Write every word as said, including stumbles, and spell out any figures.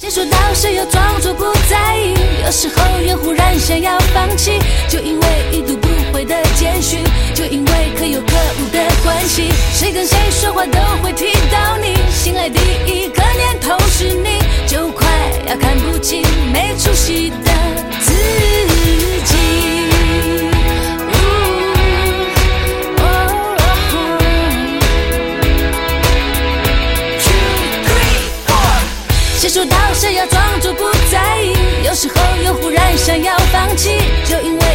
先说到谁又装作不在意，有时候又忽然想要放弃，就因为已读不回的简讯，就因为可有可无的关系，谁跟谁说话都会提到你，醒来第一个念头是你，就快要看不清没出息的自己。谁说到谁要装作不在意，有时候又忽然想要放弃，就因为